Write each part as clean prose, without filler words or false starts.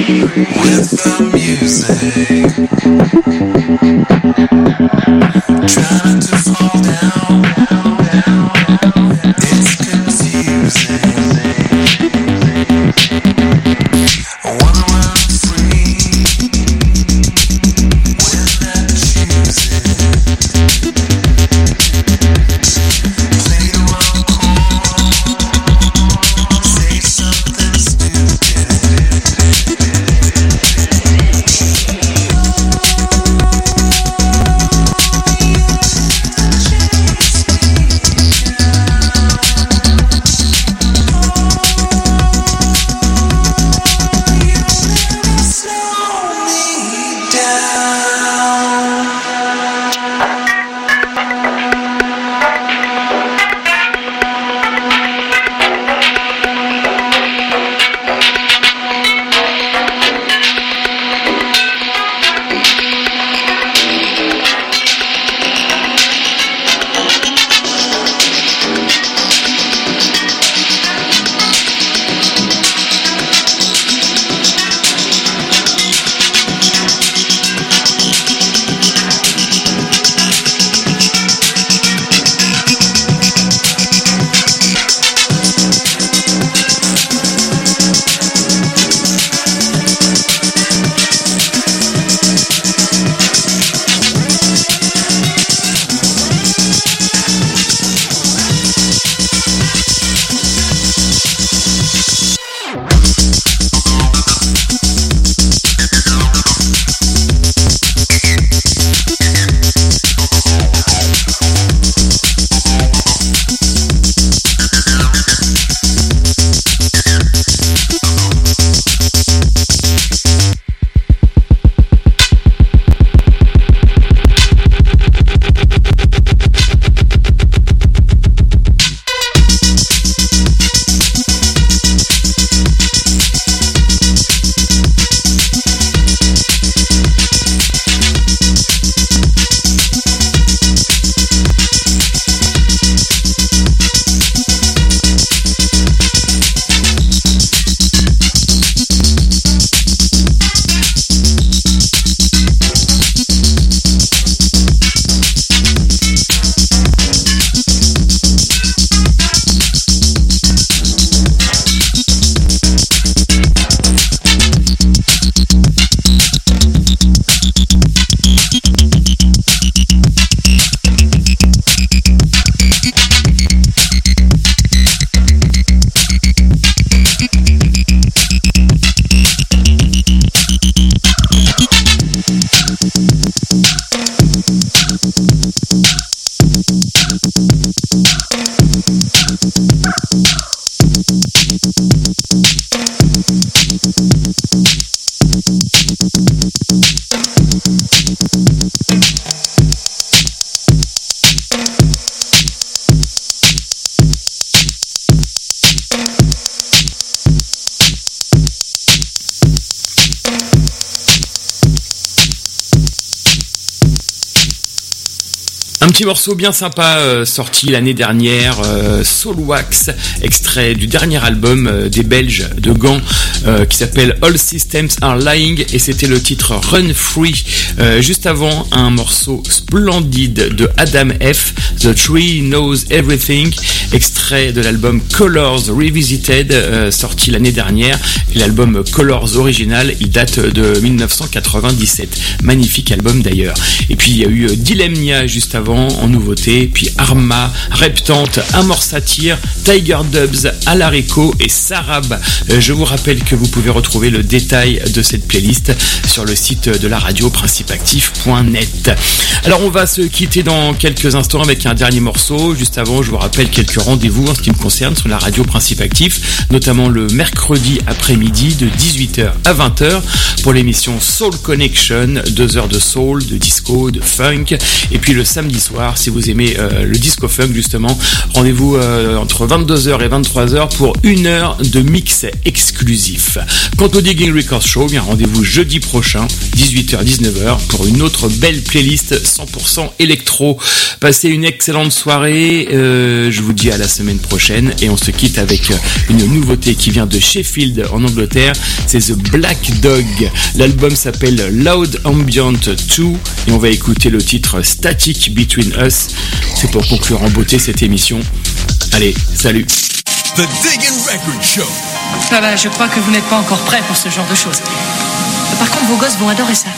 Un petit morceau bien sympa sorti l'année dernière, Soul Wax, extrait du dernier album des Belges de Gand qui s'appelle All Systems Are Lying, et c'était le titre Run Free. Juste avant, un morceau splendide de Adam F, The Tree Knows Everything, extrait de l'album Colors Revisited, sorti l'année dernière. Et l'album Colors original, il date de 1997. Magnifique album d'ailleurs. Et puis il y a eu Dilemnia juste avant en nouveauté, puis Arma, Reptante, Amor Satyr, Tiger Dubs, Alarico et Sarab. Je vous rappelle que vous pouvez retrouver le détail de cette playlist sur le site de la radio principeactif.net. Alors on va se quitter dans quelques instants avec un dernier morceau. Juste avant, je vous rappelle quelques rendez-vous en ce qui me concerne sur la radio Principe Actif, notamment le mercredi après-midi de 18h à 20h pour l'émission Soul Connection, 2 heures de soul, de disco, de funk, et puis le samedi soir soir. Si vous aimez le disco funk justement, rendez-vous entre 22h et 23h pour 1 heure de mix exclusif. Quant au Digging Records Show, bien rendez-vous jeudi prochain, 18h-19h, pour une autre belle playlist 100% électro. Passez une excellente soirée, je vous dis à la semaine prochaine et on se quitte avec une nouveauté qui vient de Sheffield en Angleterre, c'est The Black Dog. L'album s'appelle Loud Ambient 2 et on va écouter le titre Static Between Us. C'est pour conclure en beauté cette émission. Allez, salut. The Digging Record Show. Ah bah, je crois que vous n'êtes pas encore prêts pour ce genre de choses. Par contre, vos gosses vont adorer ça.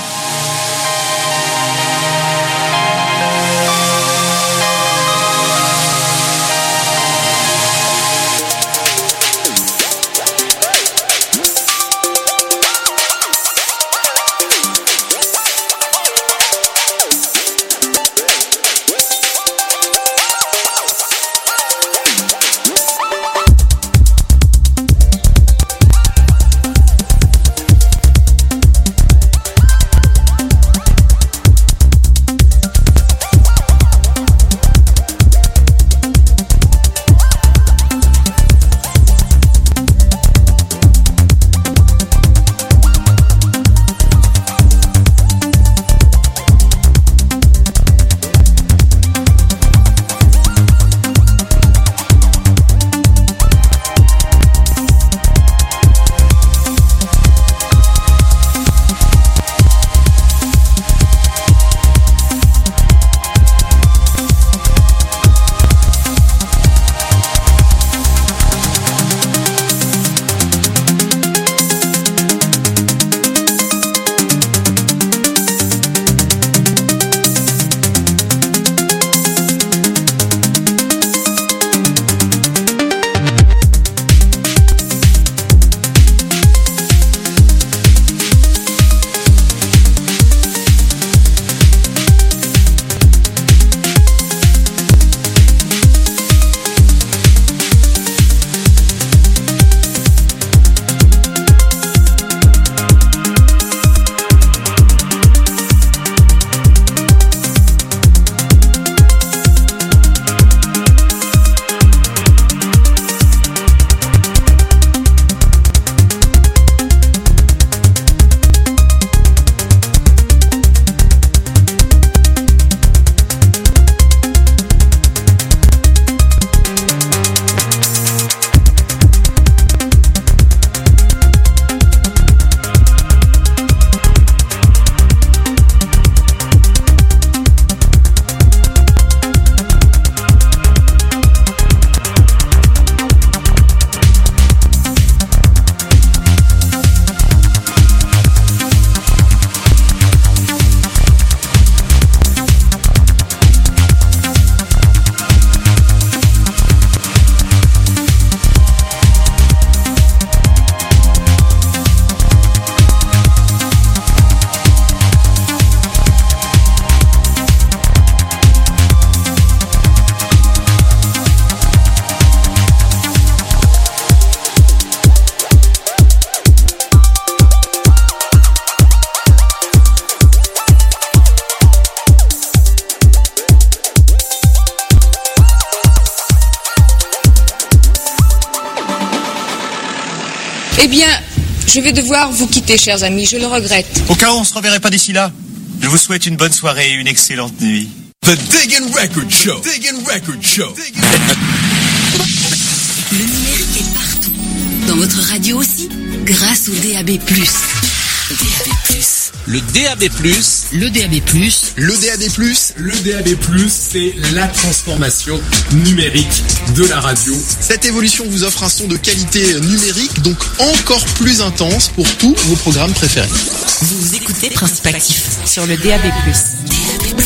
Eh bien, je vais devoir vous quitter, chers amis, je le regrette. Au cas où on se reverrait pas d'ici là, je vous souhaite une bonne soirée et une excellente nuit. The Digging Record Show. Digging Record Show. Le numérique est partout. Dans votre radio aussi, grâce au DAB+. DAB+. Le DAB+. Le DAB+. Le DAB+. Le DAB+, c'est la transformation numérique de la radio. Cette évolution vous offre un son de qualité numérique, donc encore plus intense pour tous vos programmes préférés. Vous écoutez Principe Actif sur le DAB+. DAB+.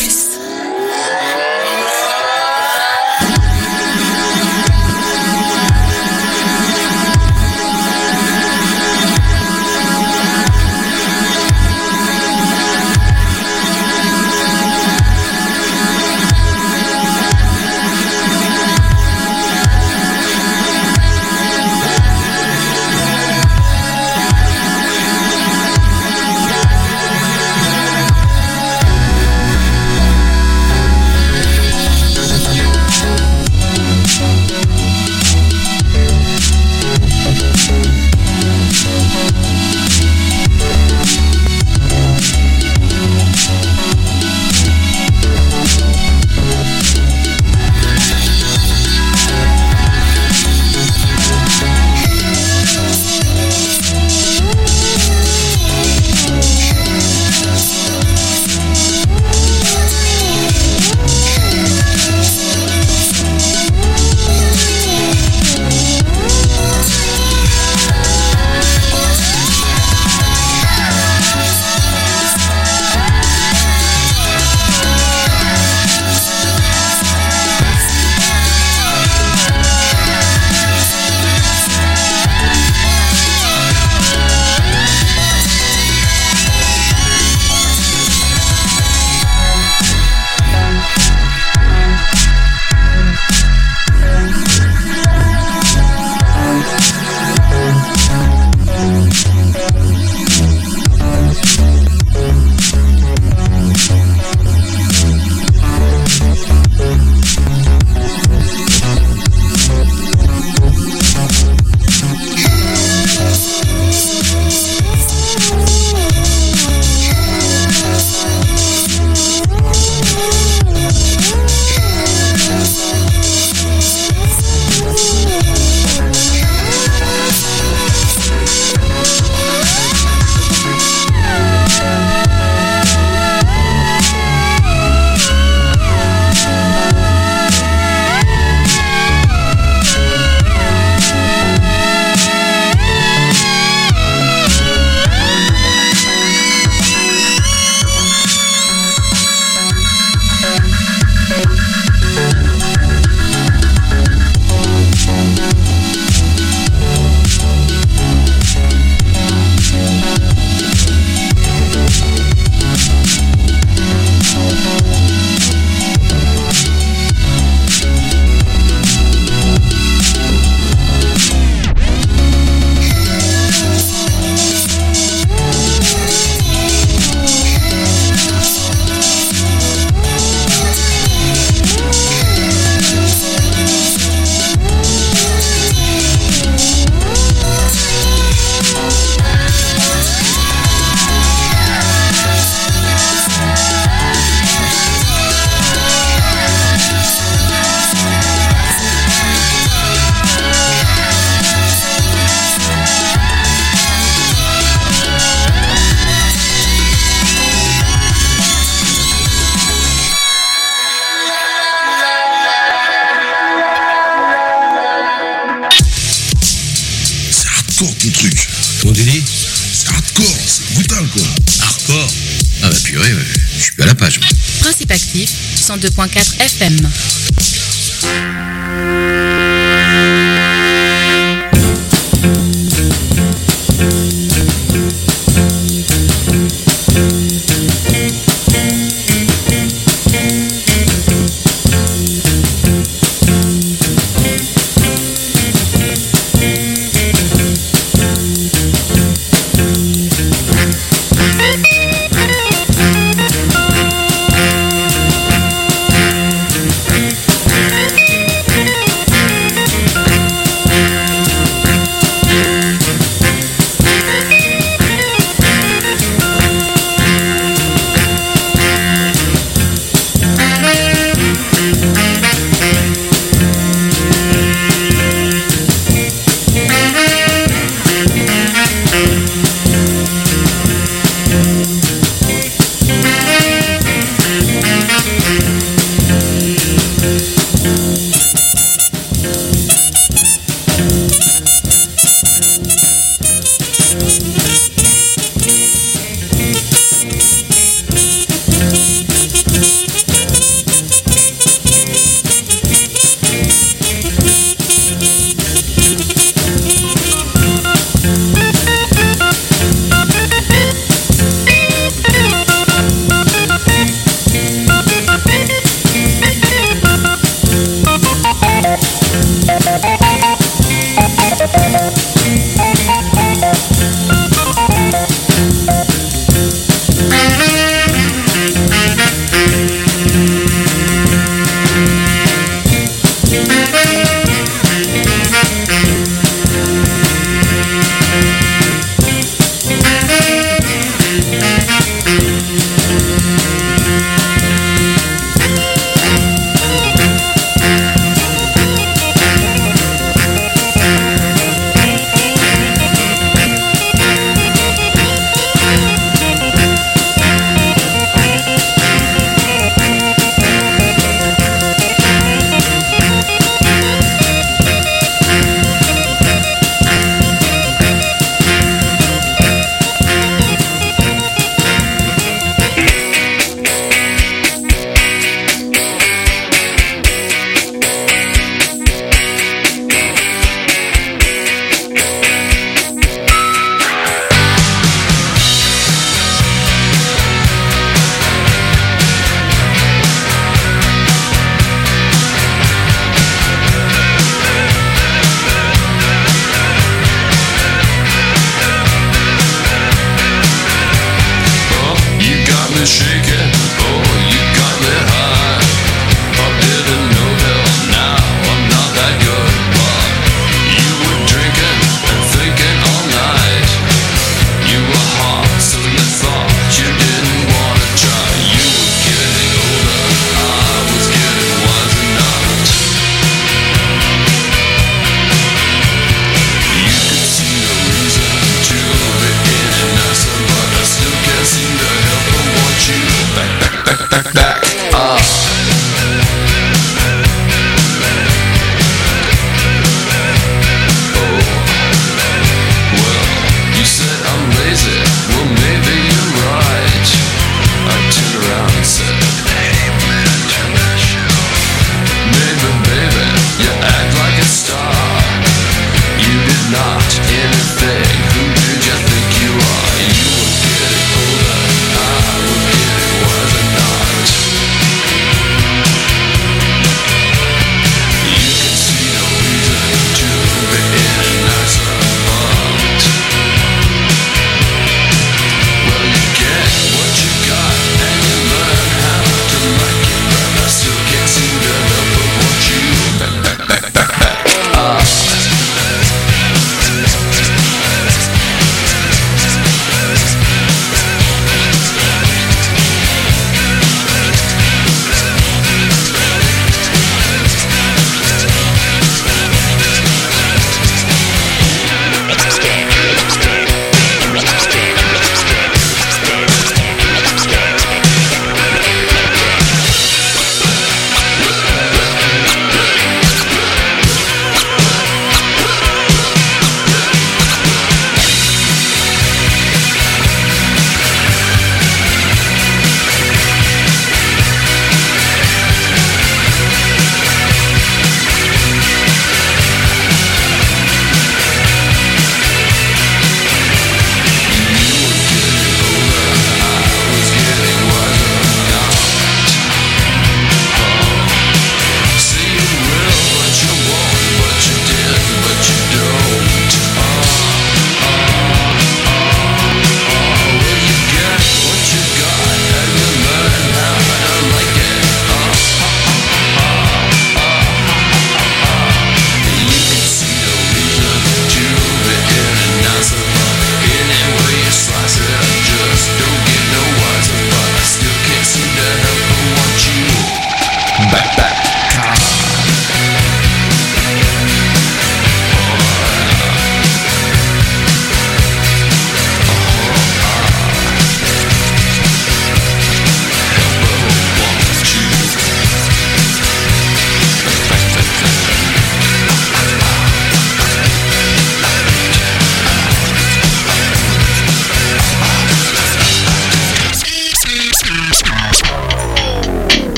fort ton truc. Comment tu dis? C'est hardcore, c'est brutal quoi. Hardcore? Ah bah purée, ouais. Je suis plus à la page. Principe actif, 102.4 FM.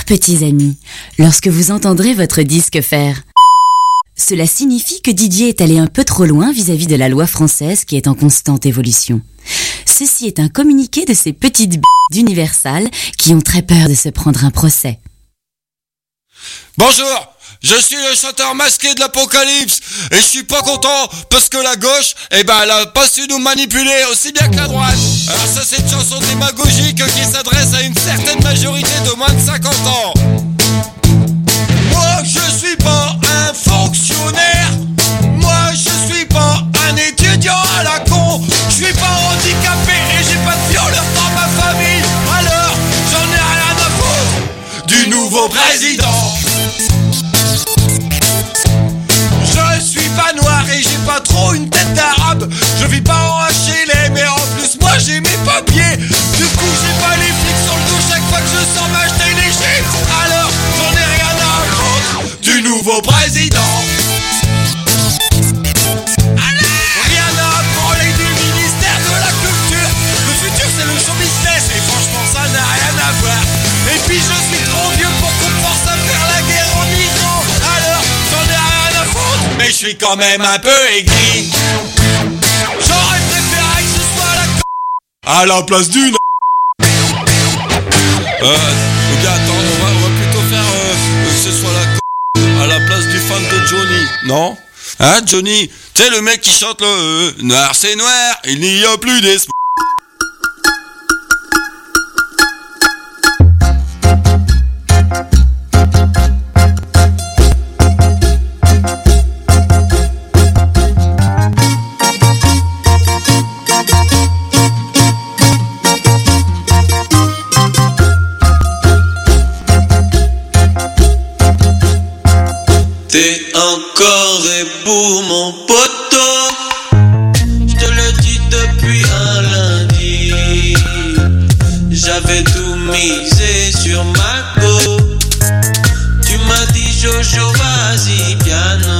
petits amis, lorsque vous entendrez votre disque faire. Cela signifie que Didier est allé un peu trop loin vis-à-vis de la loi française qui est en constante évolution. Ceci est un communiqué de ces petites d'Universal qui ont très peur de se prendre un procès. Bonjour, je suis le chanteur masqué de l'Apocalypse et je suis pas content parce que la gauche, elle a pas su nous manipuler aussi bien que la droite. Alors ça c'est une chanson démagogique qui s'adresse à une certaine majorité de moins de 50 ans. Moi je suis pas un fonctionnaire, moi je suis pas un étudiant à la con, je suis pas handicapé et j'ai pas de violeur dans ma famille, alors j'en ai rien à foutre du nouveau président. Je suis pas noir et j'ai pas trop une tête d'arabe, je vis pas en HLM mais en plus moi j'ai mes papiers, du coup j'ai pas les flics sur le dos chaque fois que je sors m'acheter des chips, alors j'en ai rien à foutre du nouveau président. Rien à branler du ministère de la culture, le futur c'est le show business et franchement ça n'a rien à voir. Et puis je suis trop vieux pour qu'on pense à faire la guerre en Iran, alors j'en ai rien à foutre, mais je suis quand même un peu aigri. J'aurais préféré que ce soit à la place d'une. Les gars, attends, on va plutôt faire que ce soit à la place du fan de Johnny, non? Hein, Johnny? Tu sais, le mec qui chante le noir c'est noir, il n'y a plus d'espoir. T'es encore ébou mon poteau, je te le dis depuis un lundi. J'avais tout misé sur ma go. Tu m'as dit Jojo vas-y piano.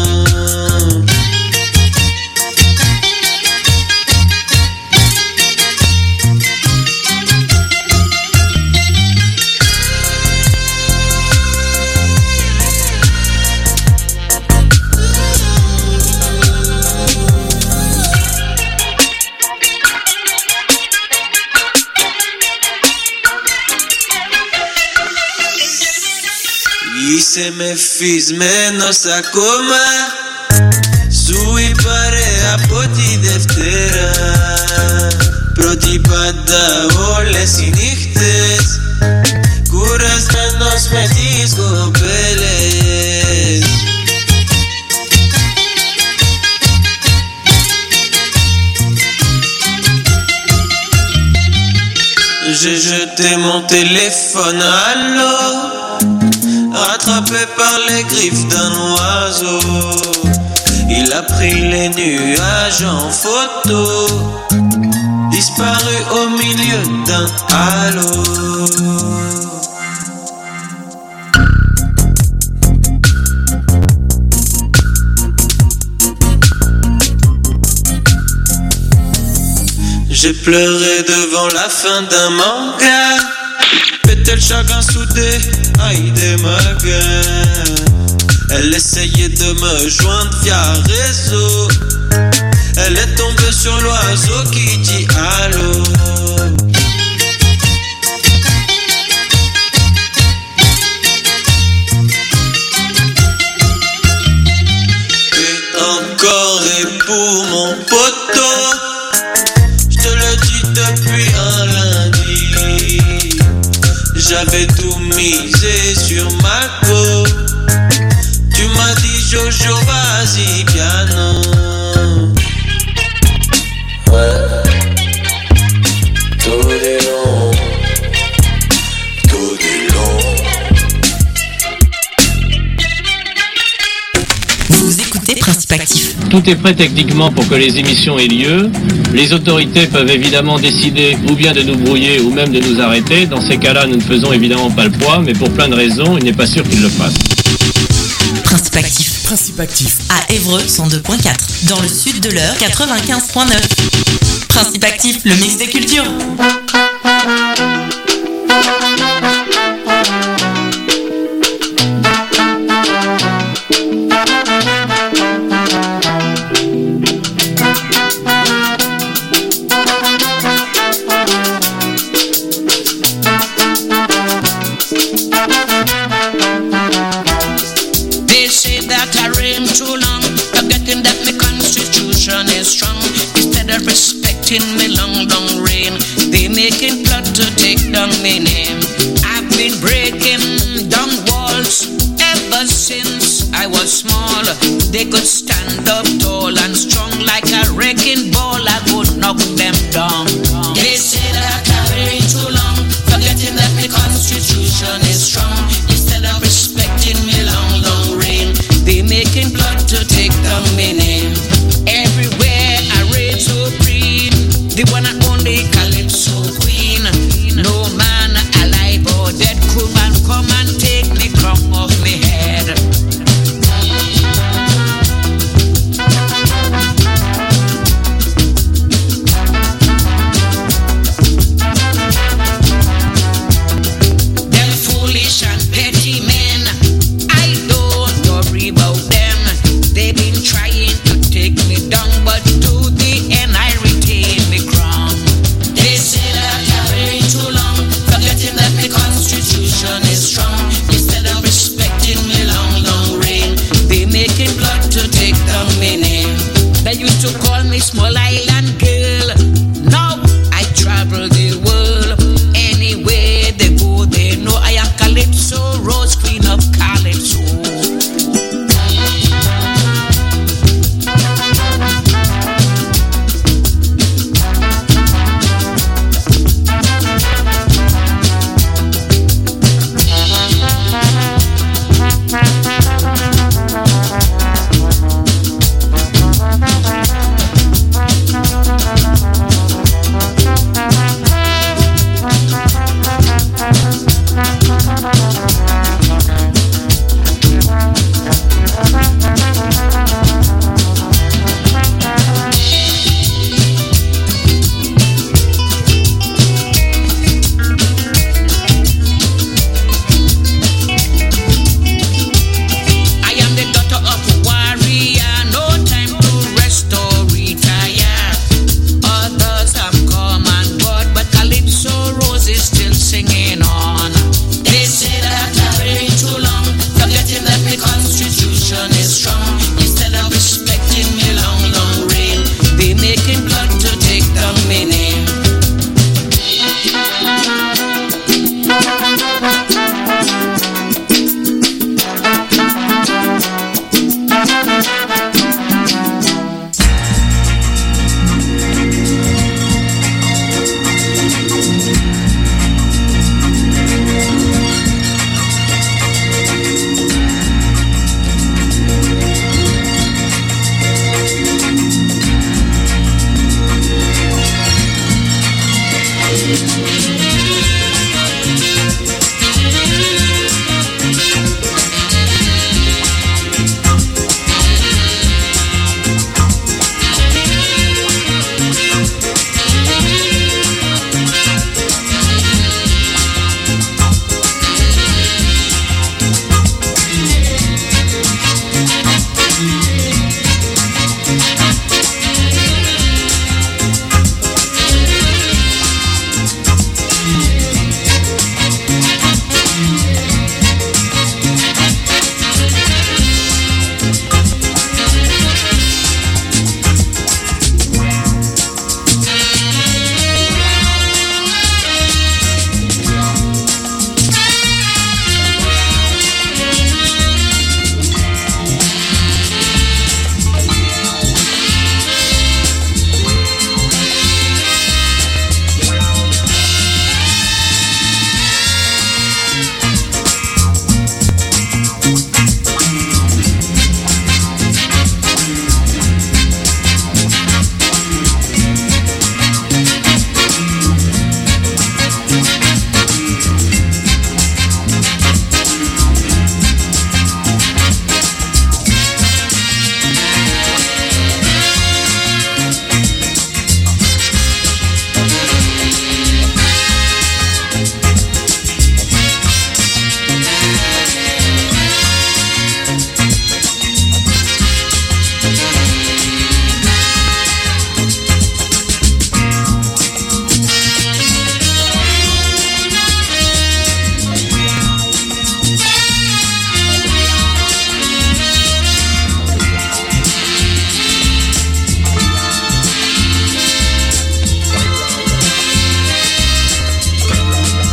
Se me fiz menos acoma, sui pare a poti deftera, protipada ole sinichtes, curas menos metis gobeles. J'ai jeté mon téléphone à l'eau, rattrapé par les griffes d'un oiseau. Il a pris les nuages en photo, disparu au milieu d'un halo. J'ai pleuré devant la fin d'un manga, tel chagrin soudé, aïe des magas. Elle essayait de me joindre via réseau, elle est tombée sur l'oiseau qui dit allô. T'es encore ébou mon poteau, je te le dis depuis un lundi. J'avais tout misé sur ma go. Tu m'as dit Jojo vas-y piano. Ouais. Tout est long, tout est long. Vous écoutez Principe Actif. Tout est prêt techniquement pour que les émissions aient lieu. Les autorités peuvent évidemment décider ou bien de nous brouiller ou même de nous arrêter. Dans ces cas-là, nous ne faisons évidemment pas le poids, mais pour plein de raisons, il n'est pas sûr qu'ils le fassent. Principe Actif. Principe Actif. À Évreux, 102.4. Dans le sud de l'Eure, 95.9. Principe Actif, le mix des cultures. that I reign too long, forgetting that my constitution is strong. Instead of respecting me long reign, they making plot to take down my name. I've been breaking down walls ever since I was small. They could stand up tall and strong like a wrecking ball. I would knock them down. They say that I reign too long, forgetting that the constitution is strong. Instead of respecting me long reign, they making blood to take down my name. Everywhere I reign supreme, the one and only Calypso queen. No man alive or dead could man come and take me crown off my head. Them foolish and petty men, I don't worry about them. They've been trying to take me down, but to the end I retain my crown. They say that I reign too long, forgetting that the constitution is strong. Instead of respecting me long reign, they making blood to take down my name. They used to call me small island girl. Now I travel the world. Anywhere they go, they know I am Calypso Rose Queen.